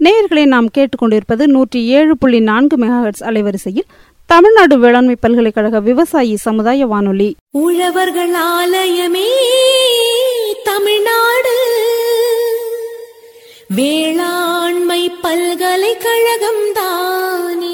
நேயர்களை நாம் கேட்டுக்கொண்டிருப்பது 107.4 மெகாஹெர்ட்ஸ் அலைவரிசையில் தமிழ்நாடு வேளாண்மை பல்கலைக்கழக விவசாயி சமுதாய வானொலி. உழவர்கள் ஆலயமே தமிழ்நாடு வேளாண்மை பல்கலைக்கழகம் தானே.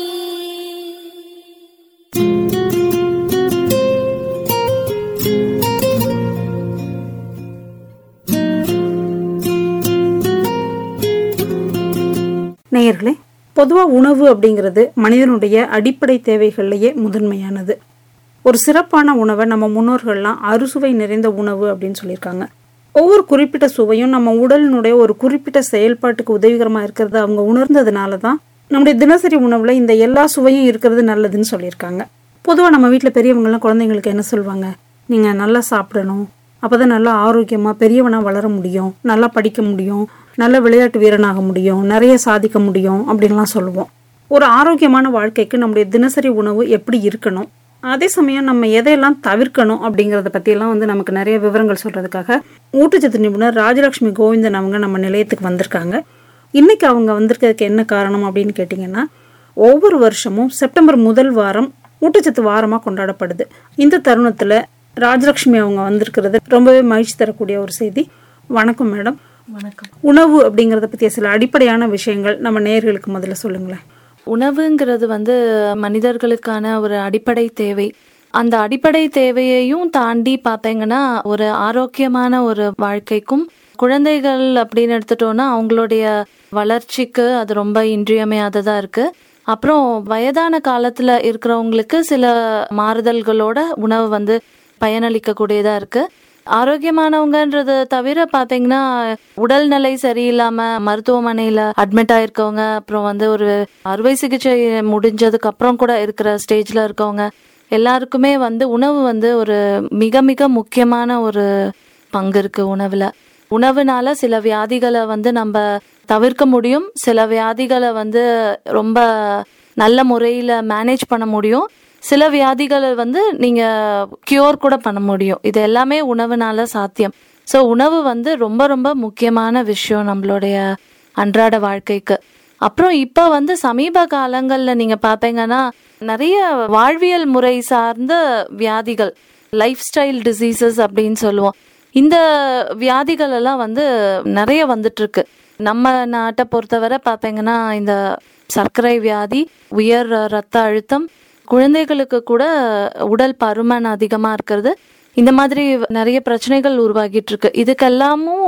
நேயர்களே, பொதுவாக உணவு அப்படிங்கிறது மனிதனுடைய அடிப்படை தேவைகள்லேயே முதன்மையானது. ஒரு சிறப்பான உணவை நம்ம முன்னோர்கள்லாம் அறுசுவை நிறைந்த உணவு அப்படின்னு சொல்லியிருக்காங்க. ஒவ்வொரு குறிப்பிட்ட சுவையும் நம்ம உடலினுடைய ஒரு குறிப்பிட்ட செயல்பாட்டுக்கு உதவிகரமாக இருக்கிறது அவங்க உணர்ந்ததுனால தான் நம்முடைய தினசரி உணவில் இந்த எல்லா சுவையும் இருக்கிறது நல்லதுன்னு சொல்லியிருக்காங்க. பொதுவாக நம்ம வீட்டில் பெரியவங்கள்லாம் குழந்தைங்களுக்கு என்ன சொல்லுவாங்க, நீங்கள் நல்லா சாப்பிடணும், அப்போ தான் நல்லா ஆரோக்கியமாக பெரியவனாக வளர முடியும், நல்லா படிக்க முடியும், நல்ல விளையாட்டு வீரனாக முடியும், நிறைய சாதிக்க முடியும் அப்படின்லாம் சொல்லுவோம். ஒரு ஆரோக்கியமான வாழ்க்கைக்கு நம்முடைய தினசரி உணவு எப்படி இருக்கணும், அதே சமயம் நம்ம எதையெல்லாம் தவிர்க்கணும் அப்படிங்கிறத பற்றியெல்லாம் நமக்கு நிறைய விவரங்கள் சொல்கிறதுக்காக ஊட்டச்சத்து நிபுணர் ராஜலட்சுமி கோவிந்தன் அவங்க நம்ம நிலையத்துக்கு வந்திருக்காங்க. இன்றைக்கி அவங்க வந்திருக்கிறதுக்கு என்ன காரணம் அப்படின்னு கேட்டிங்கன்னா, ஒவ்வொரு வருஷமும் செப்டம்பர் முதல் வாரம் ஊட்டச்சத்து வாரமாக கொண்டாடப்படுது. இந்த தருணத்தில் ராஜலட்சுமி அவங்க வந்திருக்கிறது ரொம்பவே மகிழ்ச்சி தரக்கூடிய ஒரு செய்தி. வணக்கம் மேடம். வணக்கம். உணவு அப்படிங்கிறத பற்றிய சில அடிப்படையான விஷயங்கள் நம்ம நேயர்களுக்கு முதல்ல சொல்லுங்களேன். உணவுங்கிறது மனிதர்களுக்கான ஒரு அடிப்படை தேவை. அந்த அடிப்படை தேவையையும் தாண்டி பார்த்தீங்கன்னா ஒரு ஆரோக்கியமான ஒரு வாழ்க்கைக்கும் குழந்தைகள் அப்படின்னு எடுத்துட்டோம்னா அவங்களுடைய வளர்ச்சிக்கு அது ரொம்ப இன்றியமையாததா இருக்கு. அப்புறம் வயதான காலத்துல இருக்கிறவங்களுக்கு சில மாறுதல்களோட உணவு பயனளிக்க கூடியதா இருக்கு. ஆரோக்கியமானவங்கன்றத தவிர பாத்தீங்கன்னா உடல்நிலை சரியில்லாம மருத்துவமனையில அட்மிட் ஆயிருக்கவங்க, அப்புறம் ஒரு அறுவை சிகிச்சை முடிஞ்சதுக்கு அப்புறம் கூட இருக்கிற ஸ்டேஜ்ல இருக்கவங்க எல்லாருக்குமே உணவு ஒரு மிக மிக முக்கியமான ஒரு பங்கு இருக்கு உணவுல. உணவுனால சில வியாதிகளை நம்ம தவிர்க்க முடியும், சில வியாதிகளை ரொம்ப நல்ல முறையில மேனேஜ் பண்ண முடியும், சில வியாதிகளை நீங்க கியூர் கூட பண்ண முடியும். இது எல்லாமே உணவுனால சாத்தியம். ஸோ உணவு ரொம்ப ரொம்ப முக்கியமான விஷயம் நம்மளுடைய அன்றாட வாழ்க்கைக்கு. அப்புறம் இப்ப சமீப காலங்கள்ல நீங்க பாத்தீங்கன்னா நிறைய வாழ்வியல் முறை சார்ந்த வியாதிகள், லைஃப் ஸ்டைல் டிசீசஸ் அப்படின்னு சொல்லுவோம், இந்த வியாதிகள் எல்லாம் நிறைய வந்துட்டு இருக்கு. நம்ம நாட்டை பொறுத்தவரை பாத்தீங்கன்னா இந்த சர்க்கரை வியாதி, உயர் ரத்த அழுத்தம், குழந்தைகளுக்கு கூட உடல் பருமன் அதிகமா இருக்கிறது, இந்த மாதிரி நிறைய பிரச்சனைகள் உருவாகிட்டு இருக்கு. இதுக்கெல்லாமும்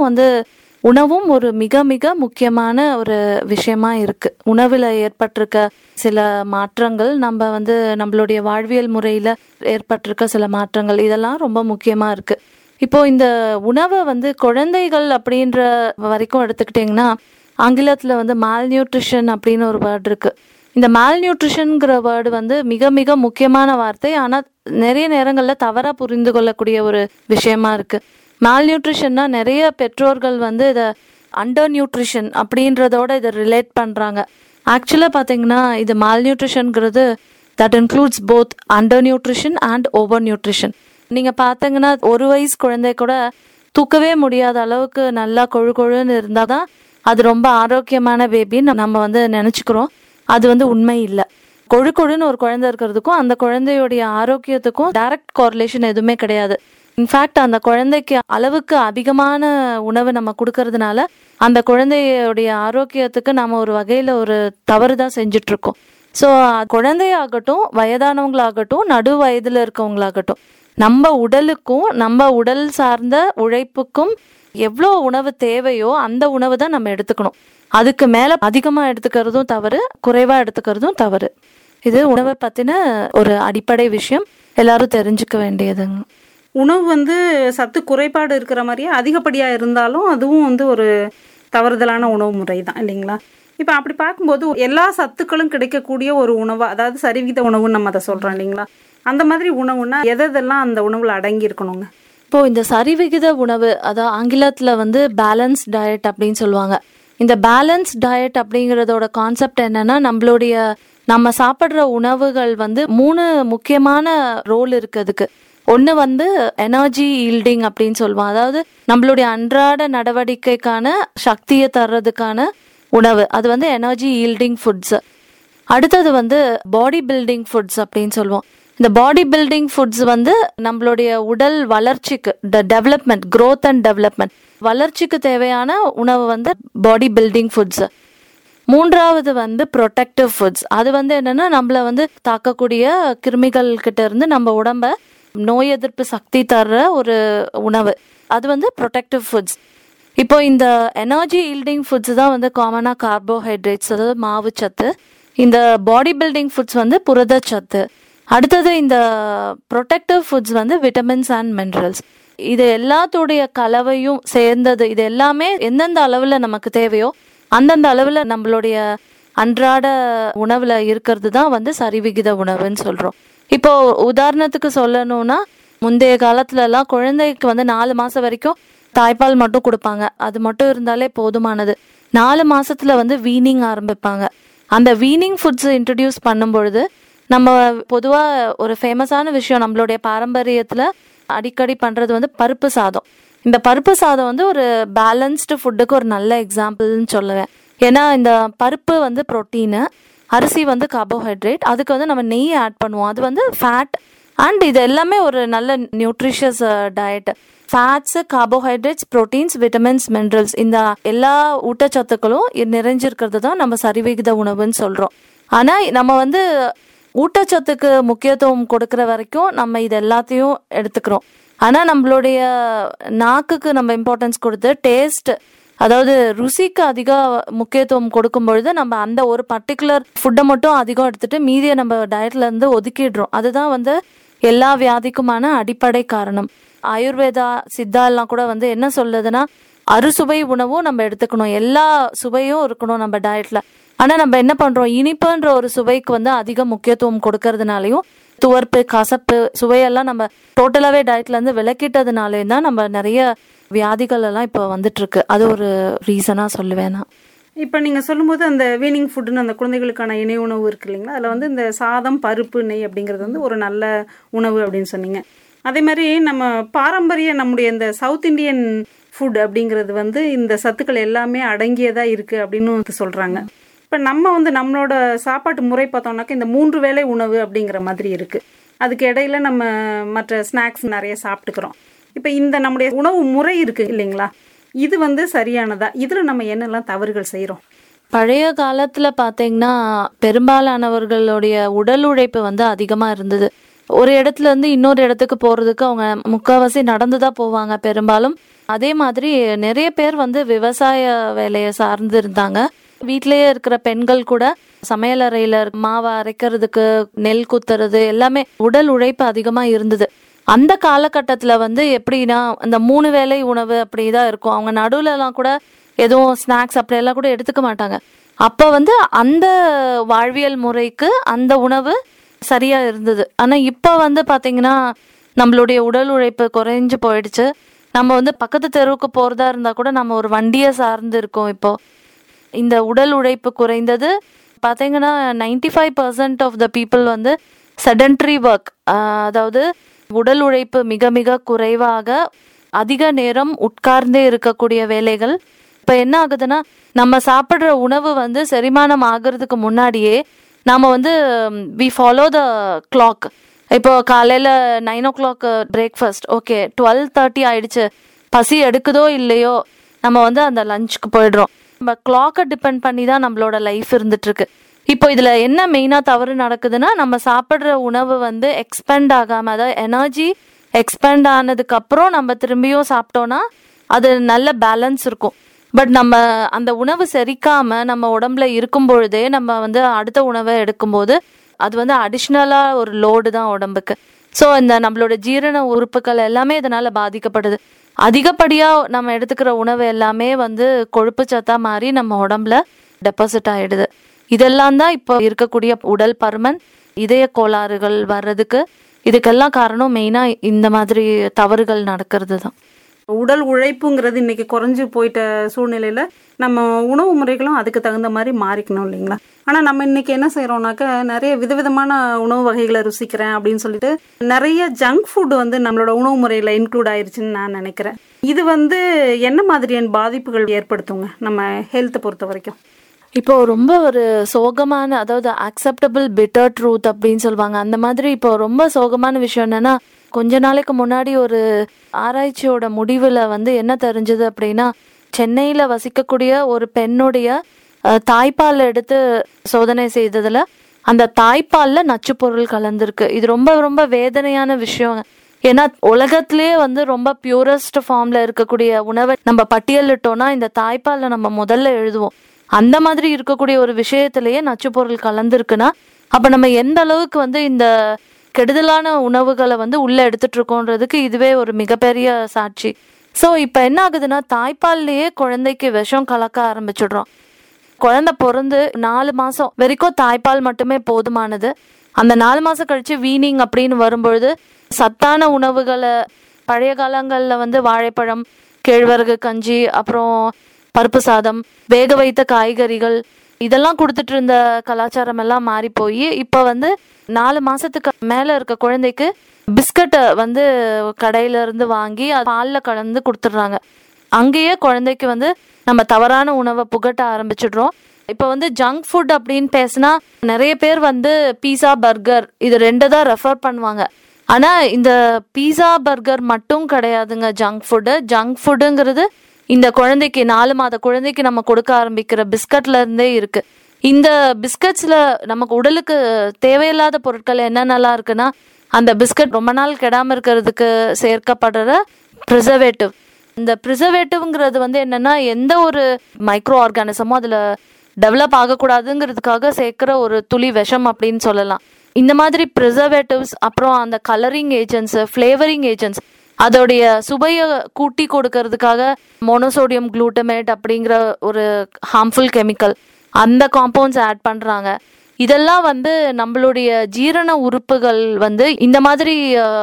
உணவும் ஒரு மிக மிக முக்கியமான ஒரு விஷயமா இருக்கு. உணவுல ஏற்பட்டிருக்க சில மாற்றங்கள், நம்ம நம்மளுடைய வாழ்வியல் முறையில ஏற்பட்டிருக்க சில மாற்றங்கள், இதெல்லாம் ரொம்ப முக்கியமா இருக்கு. இப்போ இந்த உணவை குழந்தைகள் அப்படின்ற வரைக்கும் எடுத்துக்கிட்டீங்கன்னா ஆங்கிலத்துல மால்நியூட்ரிஷன் அப்படின்னு ஒரு வேர்டு இருக்கு. இந்த மால்நியூட்ரிஷன்ங்கிற வேர்டு மிக மிக முக்கியமான வார்த்தை, ஆனா நிறைய நேரங்கள்ல தவறா புரிந்து கொள்ளக்கூடிய ஒரு விஷயமா இருக்கு. மால்நியூட்ரிஷன்னா நிறைய பெற்றோர்கள் இதை அண்டர் நியூட்ரிஷன் அப்படின்றதோட இதை ரிலேட் பண்றாங்க. ஆக்சுவலா பாத்தீங்கன்னா இது மால்நியூட்ரிஷன்ங்கிறது that includes both under nutrition and over nutrition. நீங்க பாத்தீங்கன்னா ஒரு வயசு குழந்தை கூட தூக்கவே முடியாத அளவுக்கு நல்லா கொழு கொழுன்னு இருந்தாதான் அது ரொம்ப ஆரோக்கியமான பேபின்னு நம்ம நினைச்சுக்கிறோம். அது உண்மை இல்லை. கொழு கொழுன்னு ஒரு குழந்தை இருக்கிறதுக்கும் அந்த குழந்தையுடைய ஆரோக்கியத்துக்கும் டைரக்ட் கோரிலேஷன் எதுவுமே கிடையாது. இன்ஃபேக்ட் அந்த குழந்தைக்கு அளவுக்கு அதிகமான உணவு நம்ம கொடுக்கறதுனால அந்த குழந்தையுடைய ஆரோக்கியத்துக்கு நம்ம ஒரு வகையில ஒரு தவறு தான் செஞ்சுட்டு இருக்கோம். ஸோ குழந்தையாகட்டும், வயதானவங்களாகட்டும், நடு வயதுல இருக்கவங்களாகட்டும், நம்ம உடலுக்கும் நம்ம உடல் சார்ந்த உழைப்புக்கும் எவ்வளோ உணவு தேவையோ அந்த உணவு தான் நம்ம எடுத்துக்கணும். அதுக்கு மேல அதிகமா எடுத்துக்கிறதும் தவறு, குறைவா எடுத்துக்கிறதும் தவறு. இது உணவை பத்தின ஒரு அடிப்படை விஷயம், எல்லாரும் தெரிஞ்சுக்க வேண்டியதுங்க. உணவு சத்து குறைபாடு இருக்கிற மாதிரியே அதிகப்படியா இருந்தாலும் அதுவும் ஒரு தவறுதலான உணவு முறை தான் இல்லைங்களா? இப்போ அப்படி பார்க்கும்போது எல்லா சத்துக்களும் கிடைக்கக்கூடிய ஒரு உணவா, அதாவது சரிவிகித உணவுன்னு நம்ம அதை சொல்றோம் இல்லைங்களா? அந்த மாதிரி உணவுன்னா எதெல்லாம் அந்த உணவுல அடங்கி இருக்கணுங்க? இப்போ இந்த சரிவிகித உணவு, அதாவது ஆங்கிலத்துல பேலன்ஸ் டயட் அப்படின்னு சொல்லுவாங்க. இந்த பேலன்ஸ் டயட் அப்படிங்கறதோட கான்செப்ட் என்னன்னா, நம்ம சாப்பிடுற உணவுகள் 3 முக்கியமான ரோல் இருக்கு அதுக்கு. ஒன்று எனர்ஜி ஈல்டிங் அப்படின்னு சொல்லுவோம், அதாவது நம்மளுடைய அன்றாட நடவடிக்கைக்கான சக்தியை தர்றதுக்கான உணவு. அது வந்து எனர்ஜி ஈல்டிங் ஃபுட்ஸ். அடுத்தது வந்து பாடி பில்டிங் ஃபுட்ஸ் அப்படின்னு சொல்லுவோம். இந்த பாடி பில்டிங் ஃபுட்ஸ் வந்து நம்மளுடைய உடல் வளர்ச்சிக்கு, டெவலப்மெண்ட், growth அண்ட் டெவலப்மெண்ட், வளர்ச்சிக்கு தேவையான உணவு வந்து பாடி பில்டிங் ஃபுட்ஸ். மூன்றாவது வந்து ப்ரொடெக்டிவ் ஃபுட்ஸ். அது வந்து என்னன்னா நம்மள வந்து தாக்கக்கூடிய கிருமிகள் கிட்ட இருந்து நம்ம உடம்ப நோய் எதிர்ப்பு சக்தி தர்ற ஒரு உணவு. அது வந்து ப்ரொடெக்டிவ் ஃபுட்ஸ். இப்போ இந்த எனர்ஜி ஈல்டிங் ஃபுட்ஸ் தான் வந்து காமனா கார்போஹைட்ரேட்ஸ், அதாவது மாவு சத்து. இந்த பாடி பில்டிங் ஃபுட்ஸ் வந்து புரதச்சத்து. அடுத்தது இந்த ப்ரொடெக்டிவ் ஃபுட்ஸ் வந்து விட்டமின்ஸ் அண்ட் மினரல்ஸ். இது எல்லாத்துடைய கலவையும் சேர்ந்தது. இது எல்லாமே எந்தெந்த அளவுல நமக்கு தேவையோ அந்தந்த அளவுல நம்மளுடைய அன்றாட உணவுல இருக்கிறது தான் வந்து சரிவிகித உணவுன்னு சொல்றோம். இப்போ உதாரணத்துக்கு சொல்லணும்னா, முந்தைய காலத்துல எல்லாம் குழந்தைக்கு வந்து 4 மாசம் வரைக்கும் தாய்ப்பால் மட்டும் கொடுப்பாங்க. அது மட்டும் இருந்தாலே போதுமானது. 4 மாசத்துல வந்து வீனிங் ஆரம்பிப்பாங்க. அந்த வீனிங் ஃபுட்ஸ் இன்ட்ரடியூஸ் பண்ணும் பொழுது நம்ம பொதுவா ஒரு ஃபேமஸான விஷயம் நம்மளுடைய பாரம்பரியத்துல அடிக்கடி பண்றது வந்து பருப்பு சாதம். இந்த பருப்பு சாதம் வந்து ஒரு பேலன்ஸ்டு ஃபுட்டுக்கு ஒரு நல்ல எக்ஸாம்பிள்னு சொல்லுவேன். ஏன்னா இந்த பருப்பு வந்து புரோட்டீனு, அரிசி வந்து கார்போஹைட்ரேட், அதுக்கு வந்து நம்ம நெய் ஆட் பண்ணுவோம். அது வந்து ஃபேட் அண்ட் இது எல்லாமே ஒரு நல்ல nutritious diet. Fats, carbohydrates, proteins, vitamins, minerals, இந்த எல்லா ஊட்டச்சத்துக்களும் நிறைஞ்சிருக்கிறது தான் நம்ம சரிவிகித உணவுன்னு சொல்றோம். ஆனா நம்ம வந்து ஊட்டச்சத்துக்கு முக்கியத்துவம் கொடுக்கற வரைக்கும் நம்ம இது எல்லாத்தையும் எடுத்துக்கிறோம். ஆனா நம்மளுடைய நாக்குக்கு நம்ம இம்பார்ட்டன்ஸ் கொடுத்து டேஸ்ட், அதாவது ருசிக்கு அதிக முக்கியத்துவம் கொடுக்கும் பொழுது நம்ம அந்த ஒரு பர்டிகுலர் ஃபுட்டை மட்டும் அதிகம் எடுத்துட்டு மீதியை நம்ம டயட்ல இருந்து ஒதுக்கிடுறோம். அதுதான் வந்து எல்லா வியாதிக்குமான அடிப்படை காரணம். ஆயுர்வேதா, சித்தா எல்லாம் கூட வந்து என்ன சொல்லுதுன்னா, அறுசுவை உணவும் நம்ம எடுத்துக்கணும், எல்லா சுவையும் இருக்கணும் நம்ம டயட்ல. ஆனா நம்ம என்ன பண்றோம், இனிப்புன்ற ஒரு சுவைக்கு வந்து அதிக முக்கியத்துவம் கொடுக்கறதுனாலையும், துவர்ப்பு, கசப்பு சுவையெல்லாம் நம்ம டோட்டலாவே டயட்ல இருந்து விலக்கிட்டதுனாலே தான் நம்ம நிறைய வியாதிகள் எல்லாம் இப்போ வந்துட்டு இருக்கு. அது ஒரு ரீசனா சொல்லுவேன் நான். இப்போ நீங்கள் சொல்லும்போது அந்த வீனிங் ஃபுட்டுன்னு அந்த குழந்தைகளுக்கான இணை உணவு இருக்கு இல்லைங்களா, அதில் வந்து இந்த சாதம், பருப்பு, நெய் அப்படிங்கிறது வந்து ஒரு நல்ல உணவு அப்படின்னு சொன்னீங்க. அதே மாதிரி நம்ம பாரம்பரிய நம்முடைய இந்த சவுத் இண்டியன் ஃபுட் அப்படிங்கிறது வந்து இந்த சத்துக்கள் எல்லாமே அடங்கியதாக இருக்குது அப்படின்னு சொல்கிறாங்க. இப்போ நம்ம வந்து நம்மளோட சாப்பாட்டு முறை பார்த்தோம்னாக்கா இந்த 3 வேளை உணவு அப்படிங்கிற மாதிரி இருக்குது. அதுக்கு இடையில நம்ம மற்ற ஸ்நாக்ஸ் நிறைய சாப்பிட்டுக்கிறோம். இப்போ இந்த நம்முடைய உணவு முறை இருக்குது இல்லைங்களா, இது வந்து சரியானதா? இதில் நம்ம என்னெல்லாம் தவறுகள் செய்கிறோம்? பழைய காலத்துல பாத்தீங்கன்னா பெரும்பாலானவர்களுடைய உடல் உழைப்பு வந்து அதிகமா இருந்தது. ஒரு இடத்துல இருந்து இன்னொரு இடத்துக்கு போறதுக்கு அவங்க முக்கால்வாசி நடந்துதான் போவாங்க பெரும்பாலும். அதே மாதிரி நிறைய பேர் வந்து விவசாய வேலையை சார்ந்து இருந்தாங்க. வீட்டிலேயே இருக்கிற பெண்கள் கூட சமையலறையில மாவை அரைக்கிறதுக்கு, நெல் குத்துறது எல்லாமே உடல் உழைப்பு அதிகமா இருந்தது. அந்த காலகட்டத்துல வந்து எப்படின்னா அந்த 3 வேளை உணவு அப்படிதான் இருக்கும். அவங்க நடுவுல எல்லாம் கூட எதுவும் ஸ்நாக்ஸ் அப்படியெல்லாம் கூட எடுத்துக்க மாட்டாங்க. அப்ப வந்து அந்த வாழ்வியல் முறைக்கு அந்த உணவு சரியா இருந்தது. ஆனா இப்ப வந்து பாத்தீங்கன்னா நம்மளுடைய உடல் உழைப்பு குறைஞ்சு போயிடுச்சு. நம்ம வந்து பக்கத்து தெருவுக்கு போறதா இருந்தா கூட நம்ம ஒரு வண்டியை சார்ந்து இருக்கோம். இப்போ இந்த உடல் உழைப்பு குறைந்தது பாத்தீங்கன்னா 95% ஆஃப் த பீப்புள் வந்து செடன்டரி ஒர்க், அதாவது உடல் உழைப்பு மிக மிக குறைவாக அதிக நேரம் உட்கார்ந்தே இருக்கக்கூடிய வேலைகள். இப்ப என்ன ஆகுதுன்னா நம்ம சாப்பிடுற உணவு வந்து செரிமானம் ஆகிறதுக்கு முன்னாடியே நாம வந்து வி ஃபாலோ த கிளாக். இப்போ காலையில 9 o'clock பிரேக்ஃபாஸ்ட், ஓகே 12:30 ஆயிடுச்சு, பசி எடுக்குதோ இல்லையோ நம்ம வந்து அந்த லஞ்சுக்கு போயிடுறோம். நம்ம கிளாக்கை டிபெண்ட் பண்ணி தான் நம்மளோட லைஃப் இருந்துட்டு இருக்கு. இப்போ இதுல என்ன மெயினா தவறு நடக்குதுன்னா, நம்ம சாப்பிடுற உணவு வந்து எக்ஸ்பெண்ட் ஆகாம, அதாவது எனர்ஜி எக்ஸ்பெண்ட் ஆனதுக்கு அப்புறம் நம்ம திரும்பியும் சாப்பிட்டோம்னா அது நல்ல பேலன்ஸ் இருக்கும். பட் நம்ம அந்த உணவு செரிக்காம நம்ம உடம்புல இருக்கும் பொழுதே நம்ம வந்து அடுத்த உணவை எடுக்கும்போது அது வந்து அடிஷ்னலா ஒரு லோடு தான் உடம்புக்கு. ஸோ இந்த நம்மளோட ஜீரண உறுப்புகள் எல்லாமே இதனால பாதிக்கப்படுது. அதிகப்படியா நம்ம எடுத்துக்கிற உணவு எல்லாமே வந்து கொழுப்பு சத்தா மாறி நம்ம உடம்புல டெபாசிட் ஆயிடுது. இதெல்லாம் தான் இப்போ இருக்கக்கூடிய உடல் பருமன், இதய கோளாறுகள் வர்றதுக்கு இதுக்கெல்லாம் காரணம் மெயினா இந்த மாதிரி தவறுகள் நடக்கிறது தான். உடல் உழைப்புங்கிறது இன்னைக்கு குறைஞ்சு போயிட்ட சூழ்நிலையில நம்ம உணவு முறைகளும் அதுக்கு தகுந்த மாதிரி மாறிக்கணும் இல்லைங்களா. ஆனா நம்ம இன்னைக்கு என்ன செய்யறோம்னாக்க நிறைய விதவிதமான உணவு வகைகளை ருசிக்கிறேன் அப்படின்னு சொல்லிட்டு நிறைய ஜங்க் ஃபுட் வந்து நம்மளோட உணவு முறையில இன்க்ளூட் ஆயிருச்சுன்னு நான் நினைக்கிறேன். இது வந்து என்ன மாதிரியான பாதிப்புகள் ஏற்படுத்துங்க நம்ம ஹெல்த்தை பொறுத்த வரைக்கும்? இப்போ ரொம்ப ஒரு சோகமான, அதாவது அக்செப்டபிள் பிட்டர் ட்ரூத் அப்படின்னு சொல்லுவாங்க. அந்த மாதிரி இப்போ ரொம்ப சோகமான விஷயம் என்னன்னா, கொஞ்ச நாளைக்கு முன்னாடி ஒரு ஆராய்ச்சியோட முடிவுல வந்து என்ன தெரிஞ்சது அப்படின்னா, சென்னையில வசிக்கக்கூடிய ஒரு பெண்ணுடைய தாய்ப்பால் எடுத்து சோதனை செய்ததுல அந்த தாய்ப்பால்ல நச்சு பொருள் கலந்துருக்கு. இது ரொம்ப ரொம்ப வேதனையான விஷயம். ஏன்னா உலகத்திலேயே வந்து ரொம்ப பியூரஸ்ட் ஃபார்ம்ல இருக்கக்கூடிய உணவை நம்ம பட்டியலிட்டோம்னா இந்த தாய்ப்பால்ல நம்ம முதல்ல எழுதுவோம். அந்த மாதிரி இருக்கக்கூடிய ஒரு விஷயத்திலேயே நச்சு பொருள் கலந்துருக்குன்னா அப்ப நம்ம எந்த அளவுக்கு வந்து இந்த கெடுதலான உணவுகளை வந்து உள்ள எடுத்துட்டு இருக்கோன்றதுக்கு இதுவே ஒரு மிகப்பெரிய சாட்சி. ஸோ இப்ப என்ன ஆகுதுன்னா, தாய்ப்பால்லையே குழந்தைக்கு விஷம் கலக்க ஆரம்பிச்சிடுறோம். குழந்தை பிறந்து 4 மாசம் வரைக்கும் தாய்ப்பால் மட்டுமே போதுமானது. அந்த 4 மாசம் கழிச்சு வீனிங் அப்படின்னு வரும்பொழுது சத்தான உணவுகளை, பழைய காலங்கள்ல வந்து வாழைப்பழம், கேழ்வரகு கஞ்சி, அப்புறம் பருப்பு சாதம், வேக வைத்த காய்கறிகள், இதெல்லாம் கொடுத்துட்டு இருந்த கலாச்சாரம் எல்லாம் மாறி போய் இப்ப வந்து 4 மாசத்துக்கு மேல இருக்க குழந்தைக்கு பிஸ்கட்டை வந்து கடையில இருந்து வாங்கி பால்ல கலந்து கொடுத்துடுறாங்க. அங்கேயே குழந்தைக்கு வந்து நம்ம தவறான உணவை புகட்ட ஆரம்பிச்சிடுறோம். இப்ப வந்து ஜங்க் ஃபுட் அப்படின்னு பேசினா நிறைய பேர் வந்து பீஸா, பர்கர் இது 2 தான் ரெஃபர் பண்ணுவாங்க. ஆனா இந்த பீஸா பர்கர் மட்டும் கிடையாதுங்க ஜங்க் ஃபுட்டு. ஜங்க் ஃபுட்டுங்கிறது இந்த குழந்தைக்கு 4 மாத குழந்தைக்கு நம்ம கொடுக்க ஆரம்பிக்கிற பிஸ்கட்ல இருந்தே இருக்கு. இந்த பிஸ்கட்ஸ்ல நமக்கு உடலுக்கு தேவையில்லாத பொருட்கள் என்னென்னலாம் இருக்குன்னா, அந்த பிஸ்கட் ரொம்ப நாள் கெடாம இருக்கிறதுக்கு சேர்க்கப்படுற ப்ரிசர்வேட்டிவ். இந்த ப்ரிசர்வேட்டிவ்ங்கிறது வந்து என்னன்னா, எந்த ஒரு மைக்ரோ ஆர்கானிசமும் அதுல டெவலப் ஆகக்கூடாதுங்கிறதுக்காக சேர்க்கிற ஒரு துளி விஷம் அப்படின்னு சொல்லலாம். இந்த மாதிரி ப்ரிசர்வேட்டிவ்ஸ், அப்புறம் அந்த கலரிங் ஏஜென்ட்ஸ், ஃப்ளேவரிங் ஏஜென்ட்ஸ், அதோடைய சுவையை கூட்டி கொடுக்கறதுக்காக மோனோசோடியம் குளூட்டமேட் அப்படிங்கிற ஒரு ஹார்ம்ஃபுல் கெமிக்கல், அந்த காம்பவுண்ட்ஸ் ஆட் பண்றாங்க. இதெல்லாம் வந்து நம்மளுடைய ஜீரண உறுப்புகள் வந்து இந்த மாதிரி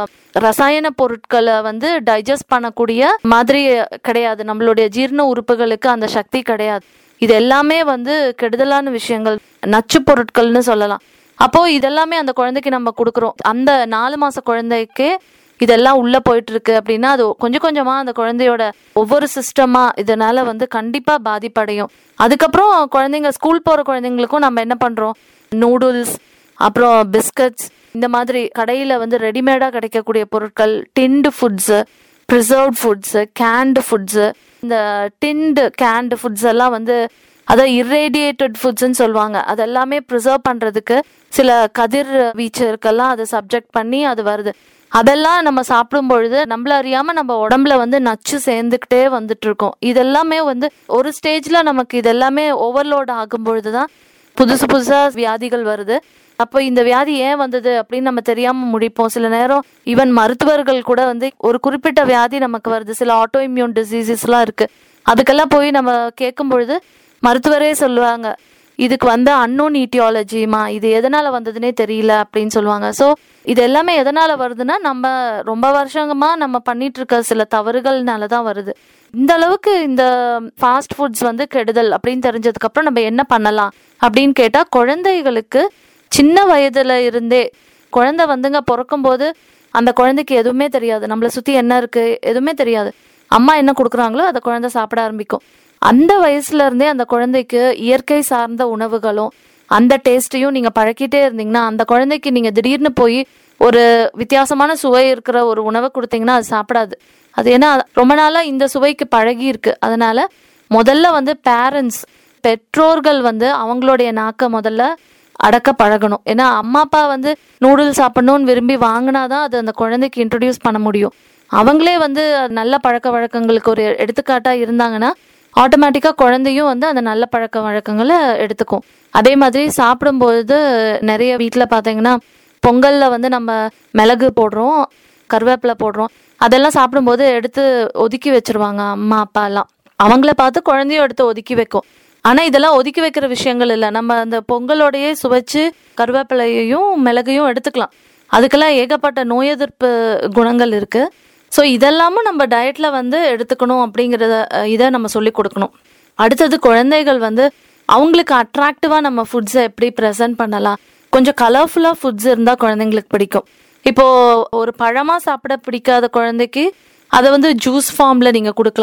ரசாயன பொருட்களை வந்து டைஜஸ்ட் பண்ணக்கூடிய மாதிரி கிடையாது. நம்மளுடைய ஜீரண உறுப்புகளுக்கு அந்த சக்தி கிடையாது. இது எல்லாமே வந்து கெடுதலான விஷயங்கள், நச்சு பொருட்கள்னு சொல்லலாம். அப்போ இதெல்லாமே அந்த குழந்தைக்கு நம்ம கொடுக்குறோம். அந்த 4 மாச குழந்தைக்கு இதெல்லாம் உள்ள போயிட்டு இருக்கு அப்படின்னா அது கொஞ்சம் கொஞ்சமா அந்த குழந்தையோட ஒவ்வொரு சிஸ்டமா இதனால வந்து கண்டிப்பா பாதிப்படையும். அதுக்கப்புறம் குழந்தைங்க ஸ்கூல் போற குழந்தைங்களுக்கும் நம்ம என்ன பண்றோம், நூடுல்ஸ், அப்புறம் பிஸ்கட்ஸ், இந்த மாதிரி கடையில வந்து ரெடிமேடா கிடைக்கக்கூடிய பொருட்கள், tinned foods, preserved foods, canned foods, இந்த டின்டு கேன்டு ஃபுட்ஸ் எல்லாம் வந்து அதாவது இர்ரேடியேட்டட் ஃபுட்ஸ்ன்னு சொல்லுவாங்க. அதெல்லாமே ப்ரிசர்வ் பண்றதுக்கு சில கதிர் வீச்சருக்கெல்லாம் அதை சப்ஜெக்ட் பண்ணி அது வருது. அதெல்லாம் நம்ம சாப்பிடும் பொழுது நம்மள அறியாம நம்ம உடம்புல வந்து நச்சு சேர்ந்துக்கிட்டே வந்துட்டு இருக்கோம். இதெல்லாமே வந்து ஒரு ஸ்டேஜ்ல நமக்கு இதெல்லாமே ஓவர்லோட் ஆகும் பொழுதுதான் புதுசு புதுசா வியாதிகள் வருது. அப்போ இந்த வியாதி ஏன் வந்தது அப்படின்னு நம்ம தெரியாம முடிப்போம். சில நேரம் ஈவன் மருத்துவர்கள் கூட வந்து ஒரு குறிப்பிட்ட வியாதி நமக்கு வருது, சில ஆட்டோ இம்யூன் டிசீசஸ் எல்லாம் இருக்கு, அதுக்கெல்லாம் போய் நம்ம கேட்கும் பொழுது மருத்துவரே சொல்லுவாங்க, இதுக்கு வந்து அன்னோன் ஈட்டியாலஜிமா, இது எதனால வந்ததுன்னே தெரியல அப்படின்னு சொல்லுவாங்க. ஸோ இது எல்லாமே எதனால வருதுன்னா நம்ம ரொம்ப வருஷமா நம்ம பண்ணிட்டு இருக்க சில தவறுகள்னால தான் வருது. இந்த அளவுக்கு இந்த ஃபாஸ்ட் ஃபுட்ஸ் வந்து கெடுதல் அப்படின்னு தெரிஞ்சதுக்கு அப்புறம் நம்ம என்ன பண்ணலாம் அப்படின்னு கேட்டா, குழந்தைகளுக்கு சின்ன வயதுல இருந்தே, குழந்தை வந்துங்க பிறக்கும் போது அந்த குழந்தைக்கு எதுவுமே தெரியாது, நம்மளை சுத்தி என்ன இருக்கு எதுவுமே தெரியாது. அம்மா என்ன கொடுக்குறாங்களோ அதை குழந்தை சாப்பிட ஆரம்பிக்கும். அந்த வயசுல இருந்தே அந்த குழந்தைக்கு இயற்கை சார்ந்த உணவுகளும் அந்த டேஸ்டையும் நீங்க பழக்கிட்டே இருந்தீங்கன்னா, அந்த குழந்தைக்கு நீங்க திடீர்னு போய் ஒரு வித்தியாசமான சுவை இருக்கிற ஒரு உணவை கொடுத்தீங்கன்னா அது சாப்பிடாது. அது ஏன்னா ரொம்ப நாளா இந்த சுவைக்கு பழகி இருக்கு. அதனால முதல்ல வந்து பேரண்ட்ஸ், பெற்றோர்கள் வந்து அவங்களுடைய நாக்க முதல்ல அடக்க பழகணும். ஏன்னா அம்மா அப்பா வந்து நூடுல்ஸ் சாப்பிடணும்னு விரும்பி வாங்கினாதான் அது அந்த குழந்தைக்கு இன்ட்ரடியூஸ் பண்ண முடியும். அவங்களே வந்து நல்ல பழக்க வழக்கங்களுக்கு ஒரு எடுத்துக்காட்டா இருந்தாங்கன்னா ஆட்டோமேட்டிக்கா குழந்தையும் வந்து அந்த நல்ல பழக்க வழக்கங்களை எடுத்துக்கும். அதே மாதிரி சாப்பிடும்போது நிறைய வீட்டுல பாத்தீங்கன்னா பொங்கல்ல வந்து நம்ம மிளகு போடுறோம், கருவேப்பிலை போடுறோம், அதெல்லாம் சாப்பிடும்போது எடுத்து ஒதுக்கி வச்சிருவாங்க அம்மா அப்பா எல்லாம். அவங்கள பார்த்து குழந்தையும் எடுத்து ஒதுக்கி வைக்கும். ஆனா இதெல்லாம் ஒதுக்கி வைக்கிற விஷயங்கள் இல்லை. நம்ம அந்த பொங்கலோடையே சுவைச்சு கருவேப்பிலையையும் மிளகையும் எடுத்துக்கலாம். அதுக்கெல்லாம் ஏகப்பட்ட நோய் எதிர்ப்பு குணங்கள் இருக்கு. ஸோ இதெல்லாமும் நம்ம டயட்ல வந்து எடுத்துக்கணும் அப்படிங்கிறத இதை நம்ம சொல்லி கொடுக்கணும். அடுத்தது குழந்தைகள் வந்து அவங்களுக்கு அட்ராக்டிவா நம்ம ஃபுட்ஸை எப்படி ப்ரெசென்ட் பண்ணலாம், கொஞ்சம் கலர்ஃபுல்லா ஃபுட்ஸ் இருந்தா குழந்தைங்களுக்கு பிடிக்கும். இப்போ ஒரு பழமா சாப்பிட பிடிக்காத குழந்தைக்கு அதை வந்து ஜூஸ் ஃபார்ம்ல நீங்க கொடுக்கலாம்.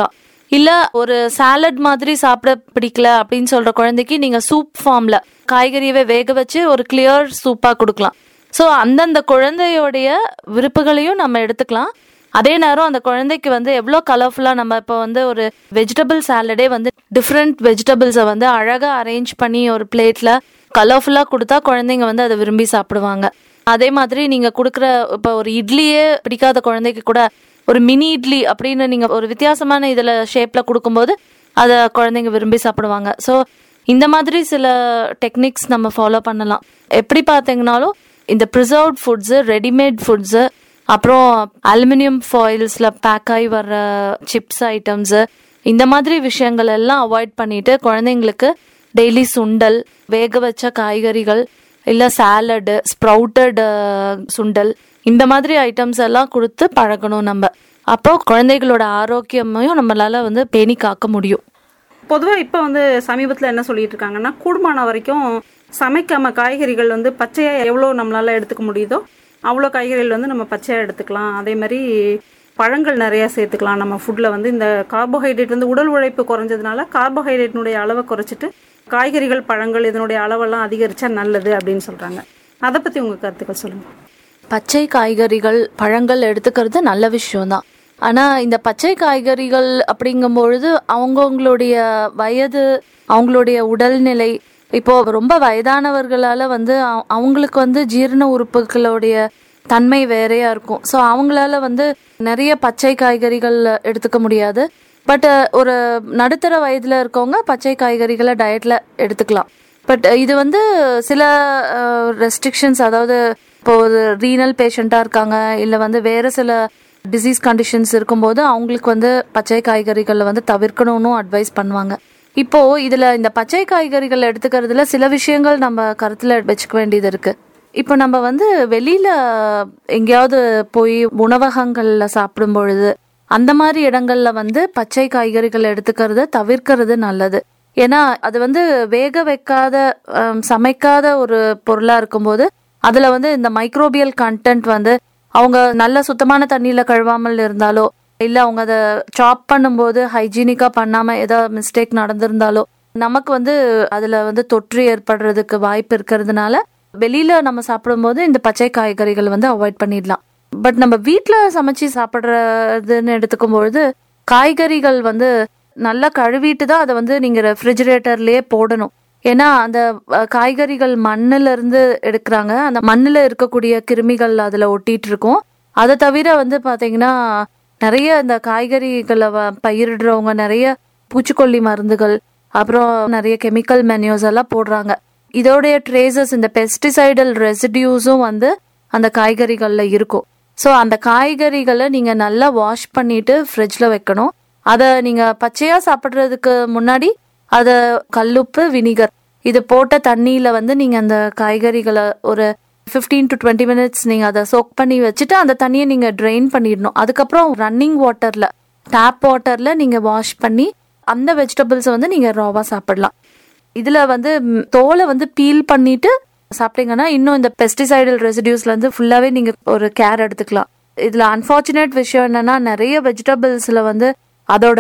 இல்ல ஒரு சாலட் மாதிரி சாப்பிட பிடிக்கல அப்படின்னு சொல்ற குழந்தைக்கு நீங்க சூப் ஃபார்ம்ல காய்கறியவே வேக வச்சு ஒரு கிளியர் சூப்பா கொடுக்கலாம். ஸோ அந்தந்த குழந்தையோடைய விருப்புகளையும் நம்ம எடுத்துக்கலாம். அதே நேரம் அந்த குழந்தைக்கு வந்து எவ்வளோ கலர்ஃபுல்லாக நம்ம இப்போ வந்து ஒரு வெஜிடபிள் சாலடே வந்து டிஃப்ரெண்ட் வெஜிடபிள்ஸை வந்து அழகாக அரேஞ்ச் பண்ணி ஒரு பிளேட்டில் கலர்ஃபுல்லாக கொடுத்தா குழந்தைங்க வந்து அதை விரும்பி சாப்பிடுவாங்க. அதே மாதிரி நீங்கள் கொடுக்குற இப்போ ஒரு இட்லியே பிடிக்காத குழந்தைக்கு கூட ஒரு மினி இட்லி அப்படின்னு நீங்கள் ஒரு வித்தியாசமான இதில் ஷேப்பில் கொடுக்கும்போது அதை குழந்தைங்க விரும்பி சாப்பிடுவாங்க. ஸோ இந்த மாதிரி சில டெக்னிக்ஸ் நம்ம ஃபாலோ பண்ணலாம். எப்படி பார்த்தீங்கன்னாலும் இந்த ப்ரிசர்வ்ட் ஃபுட்ஸு, ரெடிமேட் ஃபுட்ஸு, அப்புறம் அலுமினியம் ஃபாயில்ஸில் பேக் ஆகி வர்ற சிப்ஸ் ஐட்டம்ஸு, இந்த மாதிரி விஷயங்கள் எல்லாம் அவாய்ட் பண்ணிட்டு குழந்தைங்களுக்கு டெய்லி சுண்டல், வேக வச்ச காய்கறிகள், இல்லை சாலடு, ஸ்ப்ரவுட்டட் சுண்டல், இந்த மாதிரி ஐட்டம்ஸ் எல்லாம் கொடுத்து பழகணும் நம்ம. அப்போ குழந்தைகளோட ஆரோக்கியமையும் நம்மளால வந்து பேணி காக்க முடியும். பொதுவாக இப்போ வந்து சமீபத்தில் என்ன சொல்லிட்டு இருக்காங்கன்னா, கூடுமான வரைக்கும் சமைக்காம காய்கறிகள் வந்து பச்சையாக எவ்வளோ நம்மளால எடுத்துக்க முடியுதோ அவ்வளோ காய்கறிகள் வந்து நம்ம பச்சையாக எடுத்துக்கலாம். அதே மாதிரி பழங்கள் நிறையா சேர்த்துக்கலாம் நம்ம ஃபுட்டில். வந்து இந்த கார்போஹைட்ரேட் வந்து உடல் உழைப்பு குறைஞ்சதுனால கார்போஹைட்ரேட்னுடைய அளவை குறைச்சிட்டு காய்கறிகள், பழங்கள் இதனுடைய அளவெல்லாம் அதிகரித்தா நல்லது அப்படின்னு சொல்கிறாங்க. அதை பற்றி உங்கள் கருத்துக்கள் சொல்லுங்கள். பச்சை காய்கறிகள், பழங்கள் எடுத்துக்கிறது நல்ல விஷயம்தான். ஆனால் இந்த பச்சை காய்கறிகள் அப்படிங்கும்பொழுது அவங்கவுங்களுடைய வயது, அவங்களுடைய உடல்நிலை, இப்போ ரொம்ப வயதானவர்களால் வந்து அவங்களுக்கு வந்து ஜீரண உறுப்புகளுடைய தன்மை வேறையா இருக்கும். ஸோ அவங்களால வந்து நிறைய பச்சை காய்கறிகள் எடுத்துக்க முடியாது. பட் ஒரு நடுத்தர வயதில் இருக்கவங்க பச்சை காய்கறிகளை டயட்டில் எடுத்துக்கலாம். பட் இது வந்து சில ரெஸ்ட்ரிக்ஷன்ஸ், அதாவது இப்போ ஒரு ரீனல் பேஷண்ட்டாக இருக்காங்க, இல்லை வந்து வேறு சில டிசீஸ் கண்டிஷன்ஸ் இருக்கும்போது அவங்களுக்கு வந்து பச்சை காய்கறிகளை வந்து தவிர்க்கணும்னு அட்வைஸ் பண்ணுவாங்க. இப்போ இதில் இந்த பச்சை காய்கறிகள் எடுத்துக்கிறதுல சில விஷயங்கள் நம்ம கருத்தில் வச்சுக்க வேண்டியது இருக்குது. இப்போ நம்ம வந்து வெளியில் எங்கேயாவது போய் உணவகங்களில் சாப்பிடும் பொழுது அந்த மாதிரி இடங்கள்ல வந்து பச்சை காய்கறிகள் எடுத்துக்கிறத தவிர்க்கிறது நல்லது. ஏன்னா அது வந்து வேக வைக்காத சமைக்காத ஒரு பொருளாக இருக்கும்போது அதில் வந்து இந்த மைக்ரோபியல் கண்டென்ட் வந்து அவங்க நல்ல சுத்தமான தண்ணியில் கழுவாமல் இருந்தாலோ, இல்லை அவங்க அதை சாப் பண்ணும்போது ஹைஜீனிக்காக பண்ணாமல் ஏதாவது மிஸ்டேக் நடந்திருந்தாலோ நமக்கு வந்து அதில் வந்து தொற்று ஏற்படுறதுக்கு வாய்ப்பு இருக்கிறதுனால வெளியில் நம்ம சாப்பிடும்போது இந்த பச்சை காய்கறிகள் வந்து அவாய்ட் பண்ணிடலாம். பட் நம்ம வீட்டில் சமைச்சு சாப்பிட்றதுன்னு எடுத்துக்கும்பொழுது காய்கறிகள் வந்து நல்லா கழுவிட்டு தான் அதை வந்து நீங்கள் ரெஃப்ரிஜிரேட்டர்லேயே போடணும். ஏன்னா அந்த காய்கறிகள் மண்ணில் இருந்து எடுக்கிறாங்க, அந்த மண்ணில் இருக்கக்கூடிய கிருமிகள் அதில் ஒட்டிட்டு இருக்கும். அதை தவிர வந்து பார்த்தீங்கன்னா நிறைய இந்த காய்கறிகளை பயிரிடுறவங்க நிறைய பூச்சிக்கொல்லி மருந்துகள், அப்புறம் நிறைய கெமிக்கல் மென்யூஸ் எல்லாம் போடுறாங்க. இதோடைய ட்ரேசஸ், இந்த பெஸ்டிசைடல் ரெசிடியூஸும் வந்து அந்த காய்கறிகளில் இருக்கும். ஸோ அந்த காய்கறிகளை நீங்கள் நல்லா வாஷ் பண்ணிட்டு ஃப்ரிட்ஜில் வைக்கணும். அதை நீங்கள் பச்சையாக சாப்பிட்றதுக்கு முன்னாடி அதை கல்லுப்பு, வினிகர் இது போட்ட தண்ணியில் வந்து நீங்கள் அந்த காய்கறிகளை ஒரு 15 to 20 minutes நீங்கள் அதை சோக் பண்ணி வச்சுட்டு அந்த தண்ணியை நீங்கள் ட்ரெயின் பண்ணிடணும். அதுக்கப்புறம் ரன்னிங் வாட்டரில், டேப் வாட்டரில் நீங்கள் வாஷ் பண்ணி அந்த வெஜிடபிள்ஸை வந்து நீங்கள் ராவாக சாப்பிடலாம். இதில் வந்து தோலை வந்து பீல் பண்ணிட்டு சாப்பிட்டீங்கன்னா இன்னும் இந்த பெஸ்டிசைடல் ரெசிடியூஸ்லேருந்து ஃபுல்லாகவே நீங்கள் ஒரு கேர் எடுத்துக்கலாம். இதில் அன்ஃபார்ச்சுனேட் விஷயம் என்னென்னா நிறைய வெஜிடபிள்ஸில் வந்து அதோட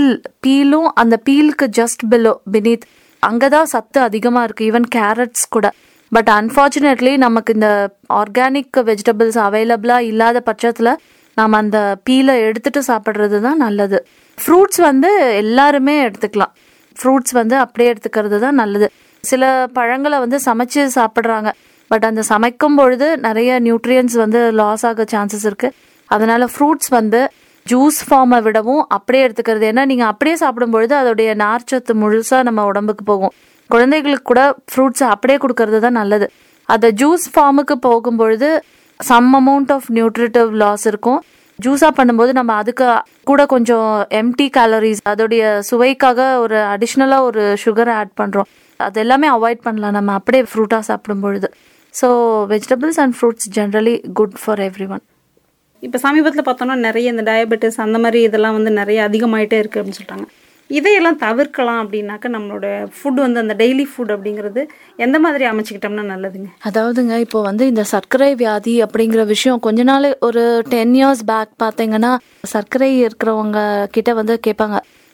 பீலும் அந்த பீலுக்கு ஜஸ்ட் பினீத் அங்கே தான் சத்து அதிகமாக இருக்குது, ஈவன் கேரட்ஸ் கூட. பட் அன்ஃபார்ச்சுனேட்லி நமக்கு இந்த ஆர்கானிக் வெஜிடபிள்ஸ் அவைலபிளாக இல்லாத பட்சத்தில் நாம் அந்த பீலை எடுத்துட்டு சாப்பிட்றது தான் நல்லது. ஃப்ரூட்ஸ் வந்து எல்லாருமே எடுத்துக்கலாம். ஃப்ரூட்ஸ் வந்து அப்படியே எடுத்துக்கிறது தான் நல்லது. சில பழங்களை வந்து சமைச்சு சாப்பிட்றாங்க, பட் அந்த சமைக்கும் பொழுது நிறைய நியூட்ரியன்ஸ் வந்து லாஸ் ஆக சான்சஸ் இருக்குது. அதனால் ஃப்ரூட்ஸ் வந்து ஜூஸ் ஃபார்மை விடவும் அப்படியே எடுத்துக்கிறது. ஏன்னா நீங்கள் அப்படியே சாப்பிடும்பொழுது அதோடைய நார்ச்சத்து முழுசாக நம்ம உடம்புக்கு போகும். குழந்தைகளுக்கு கூட ஃப்ரூட்ஸை அப்படியே கொடுக்கறது தான் நல்லது. அதை ஜூஸ் ஃபார்முக்கு போகும்பொழுது some amount of nutritive loss இருக்கும். ஜூஸாக பண்ணும்போது நம்ம அதுக்கு கூட கொஞ்சம் எம்டி கேலரிஸ், அதோடைய சுவைக்காக ஒரு அடிஷ்னலாக ஒரு சுகரை ஆட் பண்ணுறோம். அது எல்லாமே அவாய்ட் பண்ணலாம் நம்ம அப்படியே ஃப்ரூட்டாக சாப்பிடும் பொழுது. So vegetables and fruits generally good for everyone. இப்போ சமீபத்தில் பார்த்தோன்னா நிறைய இந்த டயபெட்டிஸ் அந்த மாதிரி இதெல்லாம் வந்து நிறைய அதிகமாகிட்டே இருக்குது அப்படின்னு சொல்லிட்டாங்க. இதையெல்லாம் தவிர்க்கலாம் அப்படின்னாக்க நம்மளோட ஃபுட் வந்து அந்த டெய்லி ஃபுட் அப்படிங்கிறது எந்த மாதிரி அமைச்சிக்கிட்டோம்னா நல்லதுங்க? அதாவதுங்க இப்போ வந்து இந்த சர்க்கரை வியாதி அப்படிங்கிற விஷயம் கொஞ்ச நாள் ஒரு 10 years பேக் பார்த்தீங்கன்னா சர்க்கரை இருக்கிறவங்க கிட்ட வந்து கேட்பாங்க,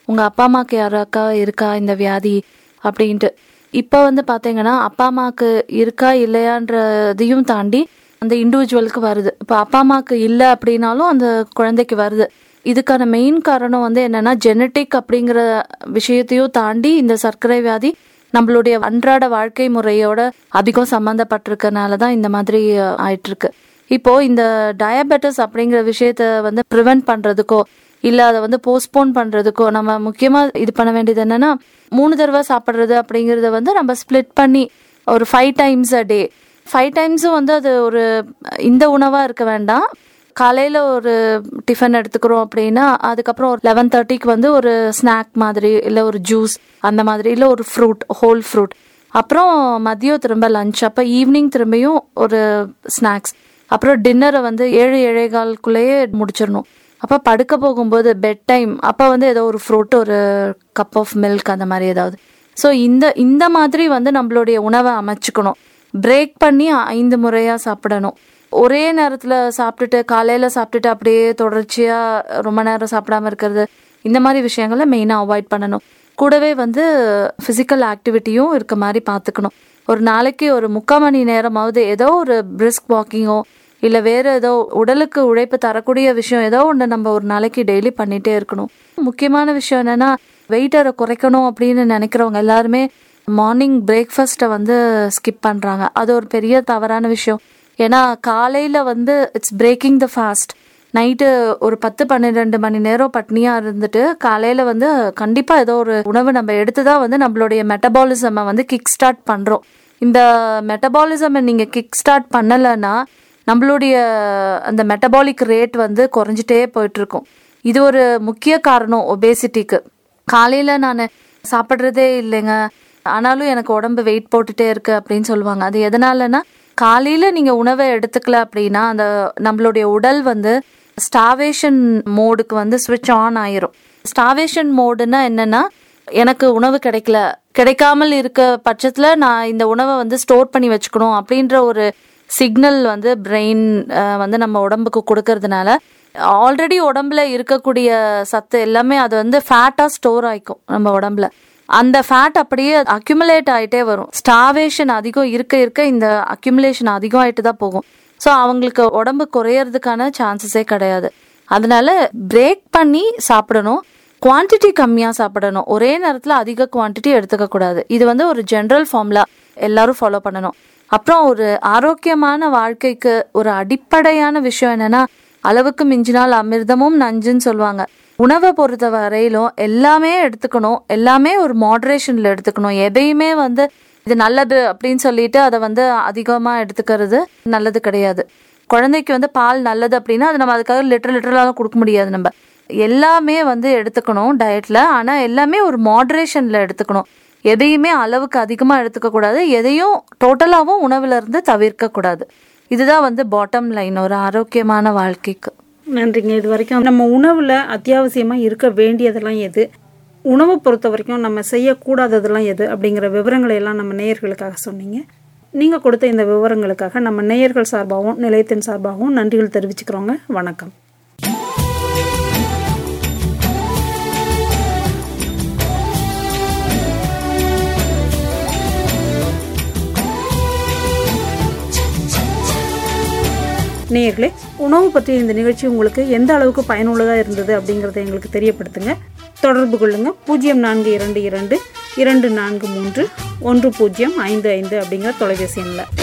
உங்க அப்பா அம்மாக்கு யாராக்கா இருக்கா இந்த வியாதி அப்படின்ட்டு. இப்போ வந்து பாத்தீங்கன்னா அப்பா அம்மாக்கு இருக்கா இல்லையான்றதையும் தாண்டி அந்த இண்டிவிஜுவலுக்கு வருது. இப்போ அப்பா அம்மாக்கு இல்லை அப்படின்னாலும் அந்த குழந்தைக்கு வருது. இதுக்கான மெயின் காரணம் வந்து என்னன்னா ஜெனட்டிக் அப்படிங்கிற விஷயத்தையும் தாண்டி இந்த சர்க்கரை வியாதி நம்மளுடைய அன்றாட வாழ்க்கை முறையோட அதிகம் சம்பந்தப்பட்டிருக்கனாலதான் இந்த மாதிரி ஆயிட்டு இருக்கு. இப்போ இந்த டயபெட்டிஸ் அப்படிங்கிற விஷயத்த வந்து ப்ரிவென்ட் பண்றதுக்கோ இல்ல அதை வந்து போஸ்ட்போன் பண்றதுக்கோ நம்ம முக்கியமா இது பண்ண வேண்டியது என்னன்னா 3 தடவை சாப்பிட்றது அப்படிங்கறத வந்து நம்ம ஸ்பிளிட் பண்ணி ஒரு 5 times a day 5 டைம்ஸும் வந்து அது ஒரு இந்த உணவா இருக்க வேண்டாம். காலையில ஒரு டிஃபன் எடுத்துக்கிறோம் அப்படின்னா அதுக்கப்புறம் ஒரு 11:30க்கு வந்து ஒரு ஸ்நாக் மாதிரி இல்ல ஒரு ஜூஸ் அந்த மாதிரி இல்ல ஒரு ஃப்ரூட் ஹோல் ஃப்ரூட், அப்புறம் மதியம் திரும்ப லஞ்ச், அப்ப ஈவினிங் திரும்பியும் ஒரு ஸ்நாக்ஸ், அப்புறம் டின்னரை வந்து 7-7:15 முடிச்சிடணும். அப்ப படுக்க போகும்போது பெட் டைம் அப்ப வந்து ஏதோ ஒரு ஃப்ரூட் ஒரு கப் ஆஃப் மில்க் அந்த மாதிரி ஏதாவது. ஸோ இந்த மாதிரி வந்து நம்மளுடைய உணவை அமைச்சுக்கணும். பிரேக் பண்ணி 5 முறையா சாப்பிடணும். ஒரே நேரத்துல சாப்பிட்டுட்டு காலையில சாப்பிட்டுட்டு அப்படியே தொடர்ச்சியா ரொம்ப நேரம் சாப்பிடாம இருக்கிறது இந்த மாதிரி விஷயங்களை மெயினா அவாய்ட் பண்ணணும். கூடவே வந்து பிசிக்கல் ஆக்டிவிட்டியும் இருக்க மாதிரி பார்த்துக்கணும். ஒரு நாளைக்கு ஒரு 3/4 மணி நேரமாவது ஏதோ ஒரு பிரிஸ்க் வாக்கிங்கோ இல்ல வேற ஏதோ உடலுக்கு உழைப்பு தரக்கூடிய விஷயம் ஏதோ ஒன்று நம்ம ஒரு நாளைக்கு டெய்லி பண்ணிட்டே இருக்கணும். முக்கியமான விஷயம் என்னன்னா வெயிட்டரை குறைக்கணும் அப்படின்னு நினைக்கிறவங்க எல்லாருமே மார்னிங் பிரேக்ஃபாஸ்ட்டை வந்து ஸ்கிப் பண்றாங்க. அது ஒரு பெரிய தவறான விஷயம். ஏன்னா காலையில வந்து it's breaking the fast. Night ஒரு 10-12 மணி நேரம் பட்னியா இருந்துட்டு காலையில வந்து கண்டிப்பா ஏதோ ஒரு உணவு நம்ம எடுத்துதான் வந்து நம்மளுடைய மெட்டபாலிசமை வந்து கிக் ஸ்டார்ட் பண்றோம். இந்த மெட்டபாலிசமை நீங்க கிக் ஸ்டார்ட் பண்ணலைன்னா நம்மளுடைய அந்த மெட்டபாலிக் ரேட் வந்து குறைஞ்சிட்டே போயிட்டு இருக்கும். இது ஒரு முக்கிய காரணம் ஒபேசிட்டிக்கு. காலையில நான் சாப்பிட்றதே இல்லைங்க ஆனாலும் எனக்கு உடம்பு வெயிட் போட்டுட்டே இருக்கு அப்படின்னு சொல்லுவாங்க. அது எதனாலன்னா காலையில நீங்க உணவை எடுத்துக்கல அப்படின்னா அந்த நம்மளுடைய உடல் வந்து ஸ்டார்வேஷன் மோடுக்கு வந்து ஸ்விட்ச் ஆன் ஆயிரும். ஸ்டார்வேஷன் மோடுன்னா என்னன்னா எனக்கு உணவு கிடைக்காமல் இருக்க பட்சத்துல நான் இந்த உணவை வந்து ஸ்டோர் பண்ணி வச்சுக்கணும் அப்படின்ற ஒரு சிக்னல் வந்து பிரெயின் வந்து நம்ம உடம்புக்கு கொடுக்கறதுனால ஆல்ரெடி உடம்புல இருக்கக்கூடிய சத்து எல்லாமே அது வந்து ஃபேட்டா ஸ்டோர் ஆயிக்கும் நம்ம உடம்புல. அந்த ஃபேட் அப்படியே அக்யூமுலேட் ஆயிட்டே வரும். ஸ்டார்வேஷன் அதிகம் இருக்க இந்த அக்யூமுலேஷன் அதிகம் ஆயிட்டு தான் போகும். ஸோ அவங்களுக்கு உடம்பு குறையறதுக்கான சான்சஸே கிடையாது. அதனால பிரேக் பண்ணி சாப்பிடணும். குவான்டிட்டி கம்மியாக சாப்பிடணும். ஒரே நேரத்தில் அதிக குவான்டிட்டி எடுத்துக்க கூடாது. இது வந்து ஒரு ஜென்ரல் ஃபார்முலா எல்லாரும் ஃபாலோ பண்ணணும். அப்புறம் ஒரு ஆரோக்கியமான வாழ்க்கைக்கு ஒரு அடிப்படையான விஷயம் என்னன்னா அளவுக்கு மிஞ்சினால் அமிர்தமும் நஞ்சுன்னு சொல்லுவாங்க. உணவை பொறுத்த வரையிலும் எல்லாமே எடுத்துக்கணும். எல்லாமே ஒரு மாடரேஷன்ல எடுத்துக்கணும். எதையுமே வந்து இது நல்லது அப்படின்னு சொல்லிட்டு அதை வந்து அதிகமா எடுத்துக்கிறது நல்லது கிடையாது. குழந்தைக்கு வந்து பால் நல்லது அப்படின்னா அது நம்ம அதுக்காக லிட்டரலாக கொடுக்க முடியாது. நம்ம எல்லாமே வந்து எடுத்துக்கணும் டயட்ல. ஆனா எல்லாமே ஒரு மாடரேஷன்ல எடுத்துக்கணும். எதையுமே அளவுக்கு அதிகமா எடுத்துக்க கூடாது. எதையும் டோட்டலாவும் உணவுல இருந்து தவிர்க்க கூடாது. இதுதான் வந்து பாட்டம் லைன் ஒரு ஆரோக்கியமான வாழ்க்கைக்கு. நன்றிங்க. இது வரைக்கும் நம்ம உணவுல அத்தியாவசியமா இருக்க வேண்டியதெல்லாம் எது, உணவை பொறுத்த வரைக்கும் நம்ம செய்யக்கூடாததெல்லாம் எது அப்படிங்கிற விவரங்களை எல்லாம் நம்ம நேயர்களுக்காக சொன்னீங்க. நீங்க கொடுத்த இந்த விவரங்களுக்காக நம்ம நேயர்கள் சார்பாகவும் நிலையத்தின் சார்பாகவும் நன்றிகள் தெரிவிச்சுக்கிறோங்க. வணக்கம். நேயர்களே, உணவு பற்றிய இந்த நிகழ்ச்சி உங்களுக்கு எந்த அளவுக்கு பயனுள்ளதாக இருந்தது அப்படிங்கிறத எங்களுக்கு தெரியப்படுத்துங்க. தொடர்பு கொள்ளுங்க 0422 243 1055 அப்படிங்கிற தொலைபேசி எண்ணில்.